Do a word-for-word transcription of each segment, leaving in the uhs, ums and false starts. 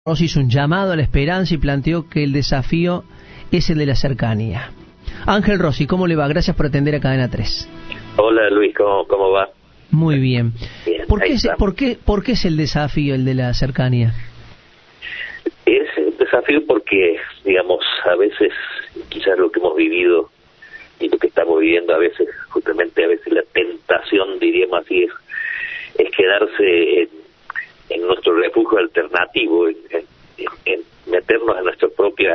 Rossi hizo un llamado a la esperanza y planteó que el desafío es el de la cercanía. Ángel Rossi, ¿cómo le va? Gracias por atender a Cadena tres. Hola Luis, ¿cómo, cómo va? Muy bien. Bien, ¿Por qué, es, ¿por, qué, ¿Por qué es el desafío el de la cercanía? Es el desafío porque, digamos, a veces quizás lo que hemos vivido y lo que estamos viviendo a veces, justamente a veces la tentación, diríamos así, es, es quedarse en, en nuestro refugio alternativo, en, en, en meternos en nuestra propia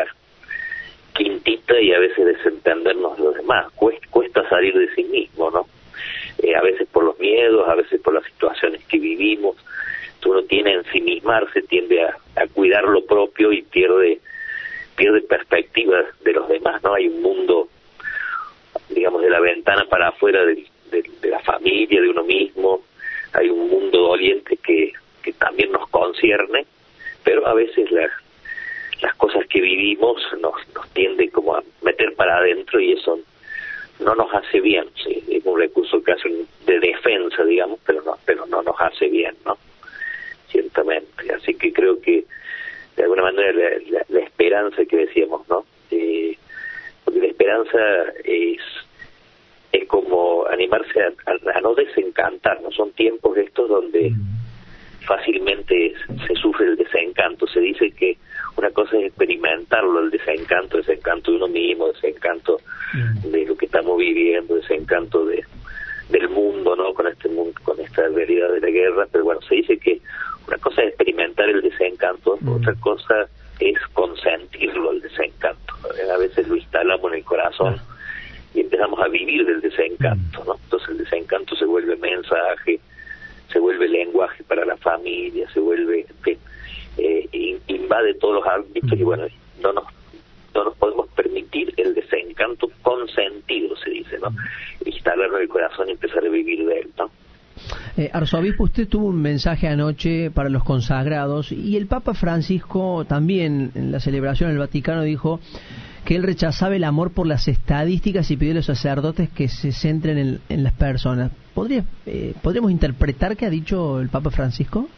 quintita y a veces desentendernos de los demás. Cuesta, cuesta salir de sí mismo, ¿no? Eh, a veces por los miedos, a veces por las situaciones que vivimos. Uno tiene a ensimismarse, tiende a, a cuidar lo propio y pierde pierde perspectiva de los demás, ¿no? Hay un mundo, digamos, de la ventana para afuera de, de, de la familia, de uno mismo. Hay un mundo doliente que, que también nos concierne, pero a veces las las cosas que vivimos nos, nos tiende como a meter para adentro y eso no nos hace bien, ¿sí? Es un recurso casi de defensa, digamos, pero no pero no nos hace bien, ¿no? Ciertamente. Así que creo que de alguna manera la, la, la esperanza que decíamos, ¿no? Eh, porque la esperanza es es como animarse a, a, a no desencantar, ¿no? Son tiempos estos donde fácilmente se sufre el desencanto. Se dice que una cosa es experimentarlo, el desencanto, desencanto de uno mismo, desencanto de lo que estamos viviendo, desencanto de del mundo, ¿no? Con este mundo, con esta realidad de la guerra. Pero bueno, se dice que una cosa es experimentar el desencanto, mm. otra cosa es consentirlo, el desencanto. A veces lo instalamos en el corazón mm. y empezamos a vivir del desencanto, ¿no? Entonces el desencanto se vuelve mensaje, se vuelve lenguaje para la familia, se vuelve, en fin, eh, invade todos los ámbitos mm. y bueno, no nos no nos podemos permitir el desencanto consentido, se dice, ¿no? Instalarlo en el corazón y empezar a vivir de él, ¿no? Eh, Arzobispo, usted tuvo un mensaje anoche para los consagrados y el Papa Francisco también en la celebración del Vaticano dijo que él rechazaba el amor por las estadísticas y pidió a los sacerdotes que se centren en, en las personas. ¿Podría, eh, ¿Podríamos interpretar qué ha dicho el Papa Francisco?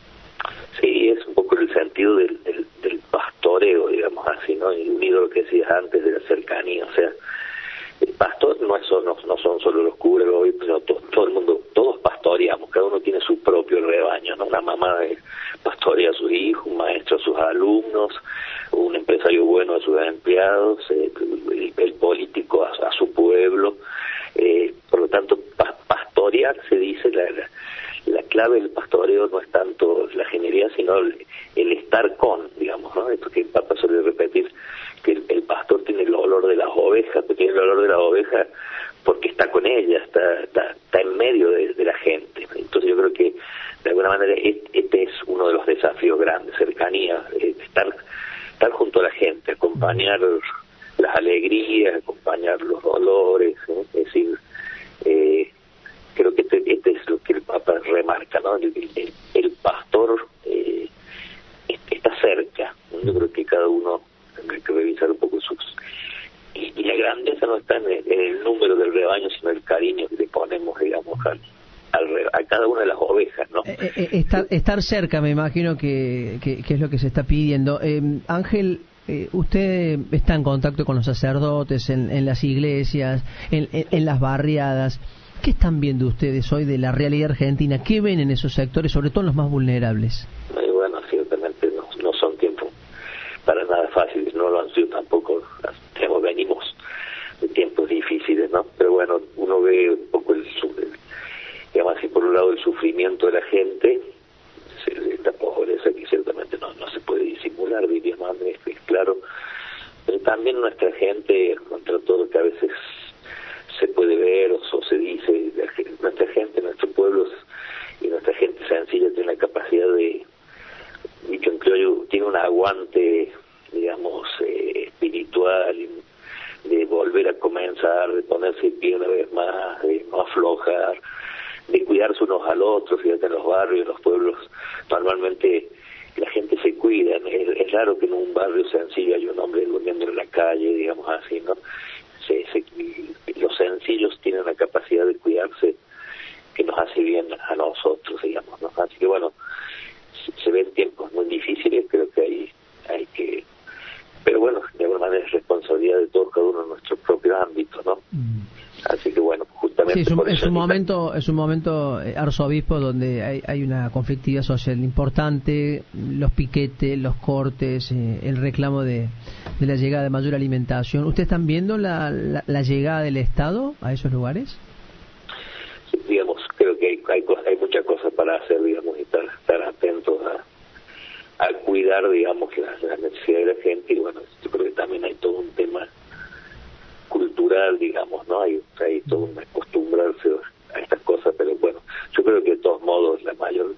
Sí, es un poco el sentido del, del, del pastoreo, digamos así, ¿no? Y unido a lo que decías antes de la cercanía, o sea, el pastor no, es, no, no son solo los curas, sino todo, todo el mundo, todos pastoreamos, cada uno tiene su propio rebaño, ¿no? Una mamá pastorea a sus hijos, un maestro a sus alumnos, un empresario bueno a sus empleados, eh, el, el político a, a su pueblo, eh, por lo tanto, pa, pastorear se dice, la, la, la clave del pastoreo no es tanto la genialidad, sino el, el estar con, digamos, ¿no? Esto que el Papa suele repetir, que el, el pastor tiene el olor de las ovejas, pero tiene el olor de las ovejas porque está con ellas, está, está, está en medio de, de la gente. Entonces yo creo que de alguna manera este es uno de los desafíos grandes, cercanía, estar, estar junto a la gente, acompañar las alegrías, acompañar los dolores, ¿eh? Es decir, eh, creo que este, este es lo que el Papa remarca, ¿no? El, el, el pastor eh, está cerca. Yo creo que cada uno tendrá que revisar un poco sus... Y, y la grandeza no está en el, en el número del rebaño, sino el cariño que le ponemos, digamos, al, al, a cada una de las ovejas, ¿no? Eh, eh, estar, estar cerca, me imagino que, que, que es lo que se está pidiendo. Eh, Ángel, eh, usted está en contacto con los sacerdotes, en, en las iglesias, en, en, en las barriadas. ¿Qué están viendo ustedes hoy de la realidad argentina? ¿Qué ven en esos sectores, sobre todo en los más vulnerables? Eh, bueno, ciertamente no, no son tiempos para nada fáciles, no lo han sido tampoco, digamos, venimos de tiempos difíciles, ¿no? Pero bueno, uno ve un poco el, el digamos así, por un lado el sufrimiento de la gente, esta pobreza que ciertamente no, no se puede disimular, diríamos, es, es claro, pero también nuestra gente, contra todo lo que a veces se puede ver o, o se dice, nuestra gente, nuestros pueblos y nuestra gente sencilla tiene la capacidad de, dicho en criollo, tiene un aguante, digamos, eh, espiritual, de volver a comenzar, de ponerse en pie una vez más, de no aflojar, de cuidarse unos al otro. Fíjate, en los barrios, en los pueblos, normalmente la gente se cuida. Es, es raro que en un barrio sencillo haya un hombre durmiendo en la calle, digamos así, ¿no? Se, se, los sencillos tienen la capacidad de cuidarse que nos hace bien a nosotros, digamos, ¿no? Así que bueno, se ven tiempos muy difíciles, creo que hay Así que bueno, justamente sí, es un, por es eso un momento, es un momento, eh, arzobispo, donde hay, hay una conflictividad social importante, los piquetes, los cortes, eh, el reclamo de, de la llegada de mayor alimentación. ¿Ustedes están viendo la, la, la llegada del Estado a esos lugares? Sí, digamos, creo que hay, hay, hay muchas cosas para hacer, digamos, y estar, estar atentos a, a cuidar, digamos, las la necesidades de la gente. Y bueno, yo creo que también hay todo un tema cultural, digamos, ¿no? Hay, hay todo un acostumbrarse a estas cosas, pero bueno, yo creo que de todos modos la mayor,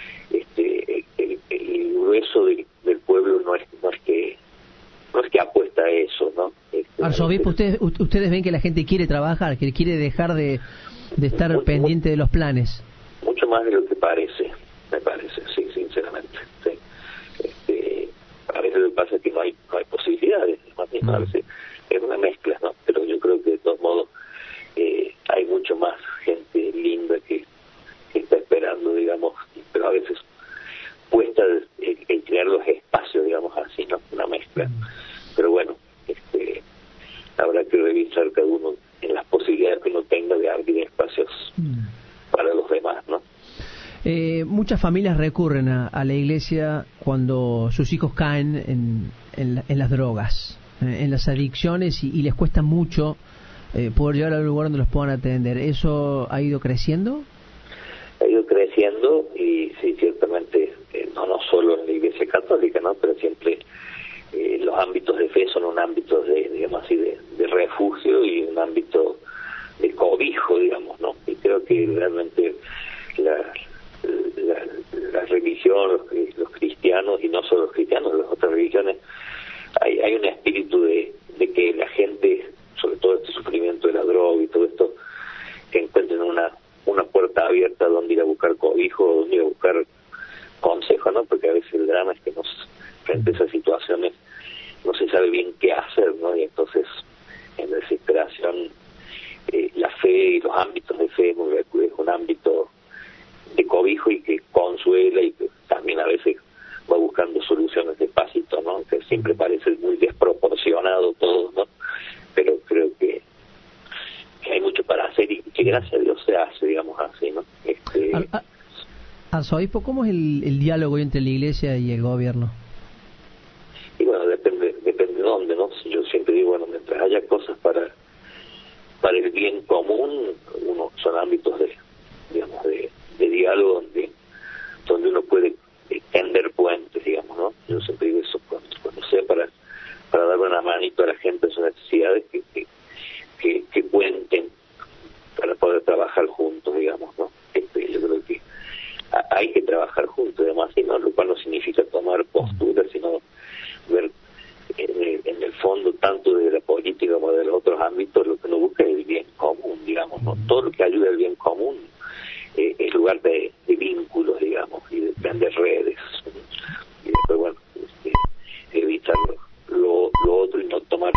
este, el, el grueso del, del pueblo no es, no es que no es que apuesta a eso, ¿no? Este, Arzobispo, ustedes ustedes ven que la gente quiere trabajar, que quiere dejar de, de estar mucho, pendiente de los planes. Mucho más de lo que parece, me parece, sí, sinceramente. Sí. Este, a veces lo que pasa es que no hay, no hay posibilidades, más bien, mm. a veces es una mezcla, ¿no? Pero yo creo que de todos modos eh, hay mucho más gente linda que, que está esperando, digamos, pero a veces cuesta el, el crear los espacios, digamos así, ¿no? Una mezcla. Mm. Pero bueno, este, habrá que revisar cada uno en las posibilidades que uno tenga de abrir espacios mm. para los demás, ¿no? Eh, muchas familias recurren a, a la iglesia cuando sus hijos caen en, en, la, en las drogas, en las adicciones, y, y les cuesta mucho eh, poder llegar al lugar donde los puedan atender. ¿Eso ha ido creciendo? Ha ido creciendo y sí, ciertamente, eh, no no solo en la Iglesia Católica, ¿no? Pero siempre eh, los ámbitos de fe son un ámbito de, digamos así, de, de refugio y un ámbito de cobijo, digamos, ¿no? Y creo que realmente la, la, la religión, los, los cristianos, y no solo los cristianos, las otras religiones, Hay, hay un espíritu de, de que la gente, sobre todo este sufrimiento de la droga y todo esto, que encuentren una una puerta abierta donde ir a buscar cobijo, donde ir a buscar consejo, ¿no? Porque a veces el drama es que nos, frente a esas situaciones, no se sabe bien qué hacer, ¿no? Y entonces, en desesperación, eh, la fe y los ámbitos de fe es un ámbito de cobijo y que consuela y que también a veces va buscando soluciones despacito, ¿no? Que siempre parece muy desproporcionado todo, ¿no? Pero creo que, que hay mucho para hacer y que gracias a Dios se hace, digamos así, ¿no? Este... Ar, ar, Arzobispo, ¿cómo es el, el diálogo entre la Iglesia y el gobierno? Y bueno, depende depende de dónde, ¿no? Yo siempre digo, bueno, mientras haya cosas para para el bien común, uno son ámbitos de, digamos, de, de diálogo donde donde uno puede tender puentes, digamos, ¿no? Yo siempre digo eso, cuando, cuando sea para para darle una manito a la gente en sus necesidades, que, que, que, que cuenten para poder trabajar juntos, digamos, ¿no? Este, yo creo que a, hay que trabajar juntos, además, y no, lo cual no significa tomar posturas, sino ver en el, en el fondo, tanto de la política como de los otros ámbitos, lo que uno busca es el bien común, digamos, ¿no? Todo lo que ayuda al bien común eh, es lugar de, de vínculos, digamos, y de grandes redes. Y después, bueno, este, evitar lo, lo otro y no tomar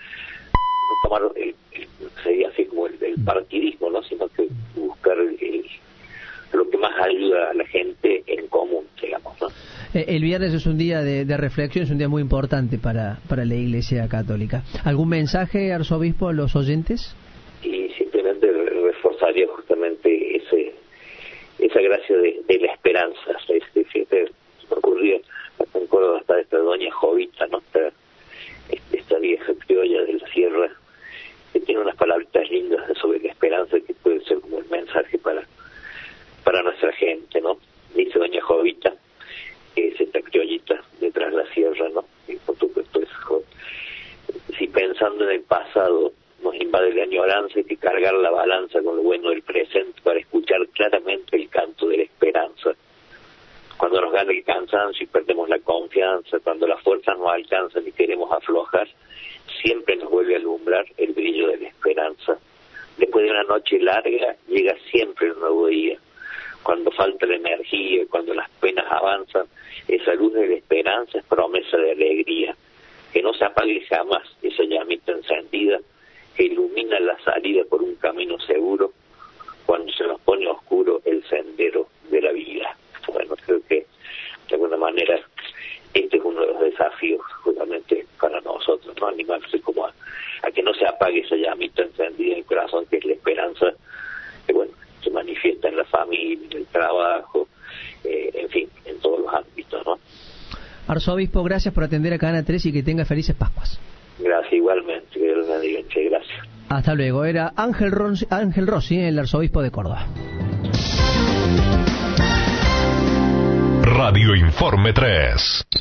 no tomar el, el, sería así como el, el partidismo, ¿no? Sino que buscar el, el, lo que más ayuda a la gente en común, digamos, ¿no? El viernes es un día de, de reflexión, es un día muy importante para, para la Iglesia Católica. ¿Algún mensaje, arzobispo, a los oyentes? Y simplemente reforzaría justamente ese esa gracia de, de la esperanza. Este, siempre me ocurría, acá en Córdoba está esta doña Jovita, ¿no? Esta, esta vieja criolla de la sierra, que tiene unas palabritas lindas sobre la esperanza, que puede ser como el mensaje para para nuestra gente, ¿no? Dice doña Jovita, que es esta criollita detrás de la sierra, ¿no? Y por supuesto es, si pensando en el pasado nos invade la añoranza, hay que cargar la balanza con lo bueno del presente para escuchar claramente el canto de la esperanza. Cuando nos gana el cansancio y perdemos la confianza, cuando las fuerzas no alcanzan y queremos aflojar, siempre nos vuelve a alumbrar el brillo de la esperanza. Después de una noche larga, llega siempre un nuevo día. Cuando falta la energía, cuando las penas avanzan, esa luz de la esperanza es promesa de alegría. Que no se apague jamás esa llamita encendida que ilumina la salida por un camino seguro cuando se nos pone oscuro el sendero de la vida. Bueno, creo que de alguna manera este es uno de los desafíos justamente para nosotros, ¿no? Animarse como a, a que no se apague apague esa llamita encendida en el corazón, que es la esperanza, que bueno, se manifiesta en la familia, en el trabajo, eh, en fin, en todos los ámbitos, ¿no? Arzobispo, gracias por atender a Cadena tres y que tenga felices Pascuas. Gracias, igualmente, que Dios los bendiga, gracias. Hasta luego. Era Ángel Rossi, Ángel Rossi, el arzobispo de Córdoba. Radio Informe tres.